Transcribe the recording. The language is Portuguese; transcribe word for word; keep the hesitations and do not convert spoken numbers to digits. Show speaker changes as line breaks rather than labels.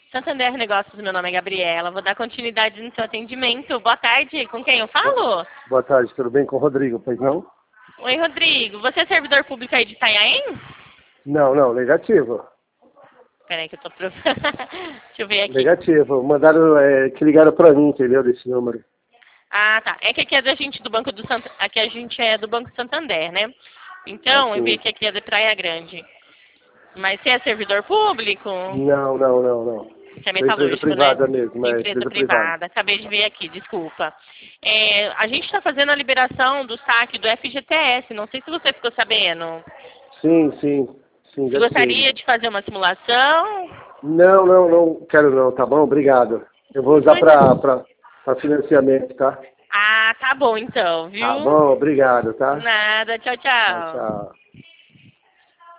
Santander Negócios, meu nome é Gabriela. Vou dar continuidade no seu atendimento. Boa tarde, com quem eu falo?
Boa tarde, tudo bem? Com o Rodrigo, pois não?
Oi, Rodrigo. Você é servidor público aí de Itanhaém?
Não, não, negativo.
Peraí que eu tô... Pro... Deixa eu ver aqui.
Negativo. Mandaram, é, que ligaram pra mim, entendeu, desse número.
Ah, tá. É que aqui é da gente do Banco do Sant... Aqui a gente é do Banco Santander, né? Então, eu
Assim.
vi que aqui é de Praia Grande. Mas você é servidor público?
Não, não, não, não.
Você é
Sou empresa
metalúrgico, né?
privada mesmo, é
Empresa
empresa
privada.
privada.
Acabei de ver aqui, desculpa. É, a gente está fazendo a liberação do saque do F G T S. Não sei se você ficou sabendo.
Sim, sim, sim,
Você
já
gostaria
sei.
de fazer uma simulação?
Não, não, não quero não, tá bom? Obrigado. Eu vou usar
Pois é.
pra, pra, pra financiamento, tá?
Ah, tá bom então, viu?
Tá bom, obrigado, tá?
Nada, tchau,
Tchau,
tchau.
tchau.